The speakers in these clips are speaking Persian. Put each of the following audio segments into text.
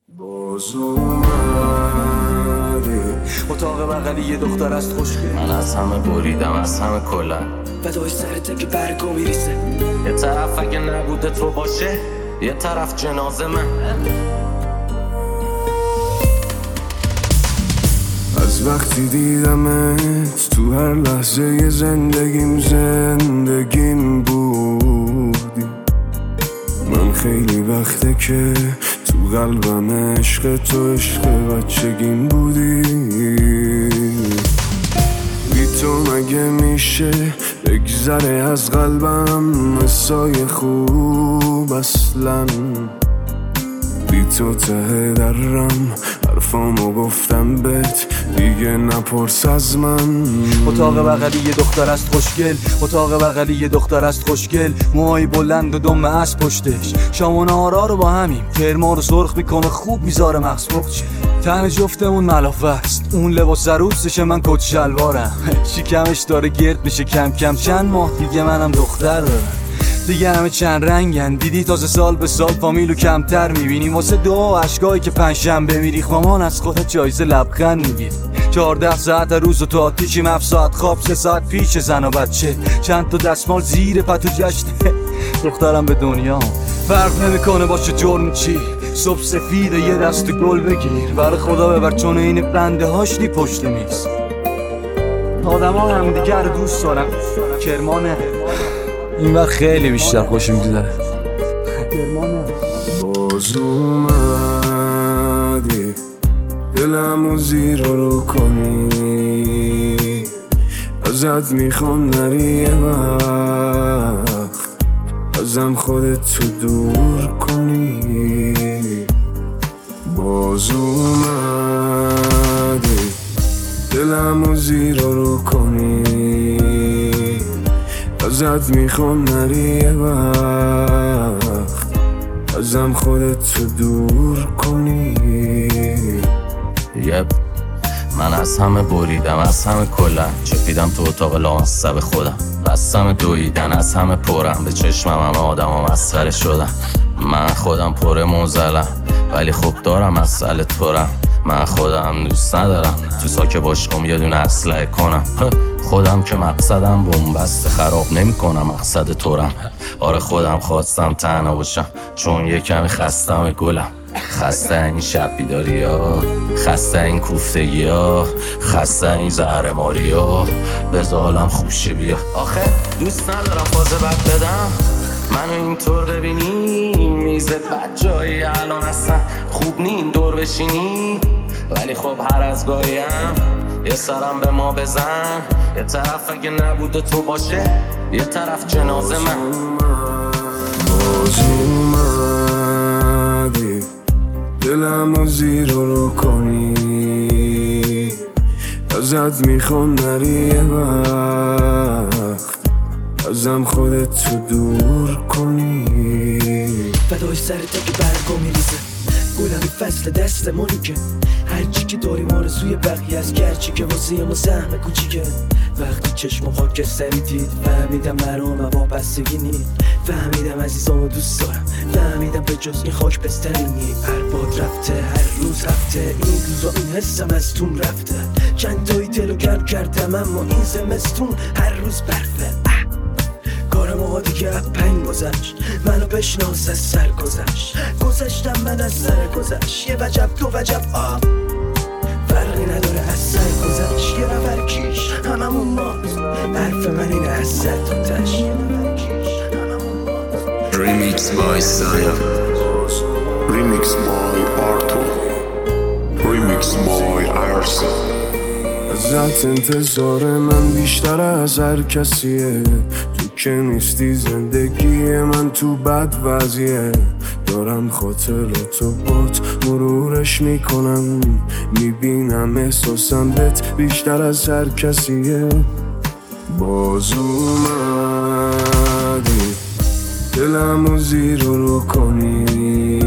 باز اومدی اتاق بغلی یه دختر است خوشگل، من از همه بریدم از همه کلا فدای سرته که برگو میریسه. یه طرف اگه نبوده تو باشه، یه طرف جنازه من. از وقتی دیدمت تو هر لحظه زندگیم بودی. من خیلی وقته که تو قلبم عشق تو عشق بچگیم بودی. بی تو مگه میشه بگذره از قلبم مسای خوب اصلا. بی تو ته درم حرفامو گفتم بهت دیگه نپرس از من. اتاق بغلی یه دختر است خوشگل، اتاق بغلی یه دختر است خوشگل، موهای بلند و دم از پشتش، شام و نهارا رو با همیم، کرما رو سرخ میکنه خوب میذاره مغز پخچه. تن جفتمون ملافه است، اون لباس عروسشه من کت شلوارم. شکمش داره گرد میشه کم کم، چند ماه دیگه منم دختر دارم. دیگه همه چند رنگن، دیدی تازه سال به سال فامیلو کمتر میبینی. واسه دعا عشقایی که پنجشنبه میری خوامان از خودت جایزه لبخند میگیری. 14 ساعت روز و تو آتیشیم، 7 ساعت خواب، 3 ساعت پیش زن و بچه، چند تا دستمال زیر پتو جشنه. دخترم به دنیا فرق نمیکنه باشه جرم چی، صبح سفیده یه دست گل بگیر، برای خدا ببر چون این بنده هاشتی پشت میز. آدم ها همدیگه رو دوست دارن، کرمانه این وقت خیلی بیشتر خوش میگذره. باز اومدی دلمو زیر رو کنی، ازت میخوام نری یه وقت، ازم خودت تو دور کنی. باز اومدی دلمو زیر رو کنی، ازت میخوام نری یه وقت، ازم خودت تو دور کنی. من از همه بریدم از همه کلا، چپیدم تو اتاق لامصب خودم، بستم دویدن از همه پرم، به چشمم همه آدم ها مسخره شدن. من خودم پر موزلم ولی خب دارم مسئله تورم. من خودم دوست ندارم تو ساکه باشم یه دونه اسلحه کنم. خودم که مقصدم بومبسته خراب نمی کنم مقصد تورم. آره خودم خواستم تنها باشم چون یه کمی خستم گلم. خسته این شب بیداری ها، خسته این کوفتگی ها، خسته این زهرماری ها، بزالم خوشه بیا. آخه دوست ندارم فاز بد بدم، منو اینطور ببینی میزت بد جایی الان اصلا خوب نی این دور بشینی. ولی خب هر از گاهیم یه سرم به ما بزن، یه طرف اگه نبوده تو باشه، یه طرف جنازه من. باز اومدی دلمو زیر رو کنی، ازت میخوام نری یه وقت، ازم خودت تو دور کنی. فدای سرته که برگو میریزه، گلمی فصل دستمونی که هرچی که داریم آرزوی بقیه از، گرچه که واسه ما سهم کوچیکه. وقتی چشم خاکستری دید فهمیدم مرام وابستگی نید، فهمیدم عزیزامو دوست دارم، فهمیدم به جز این خاک بستری نید. هر باد رفته هر روز هفته، این روزا این حسم از تون رفته. چند تایی دلو گرم کردم اما این زمستون هر روز برفه. کارم ها دیگه پنگ گذشت، منو بشناس از سر گذشت، گذشتم من از سر گذشت. یه وجب دو وجب آب فرقی نداره از سر گذشت. یه نفر کیش هممون ماست، حرف من اینه از سر تا تش. Remix by Saya, Remix by Arthur, Remix by Arsa. ازت انتظار من بیشتر از هر کسیه، تو که نیستی زندگی من تو بد وضعیه. دارم خاطراتو بات مرورش میکنم، میبینم احساسم بهت بیشتر از هر کسیه. باز اومدی دلمو زیر رو کنی،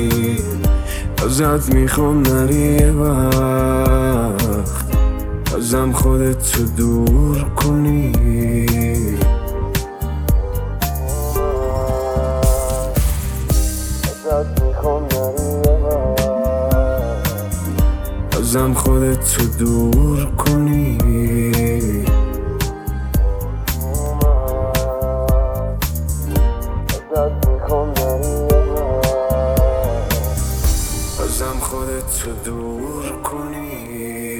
ازت میخوام نری یه وقت، ازم خودت تو دور کنی. ازت میخوام نری یه وقت، ازم خودتو دور کنی. ازم خودتو دور کنی.